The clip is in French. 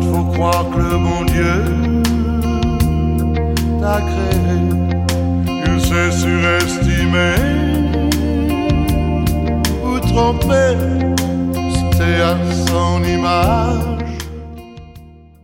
monde, faut croire que le bon Dieu t'a créé. Il s'est surestimé ou trompé, c'était à son image.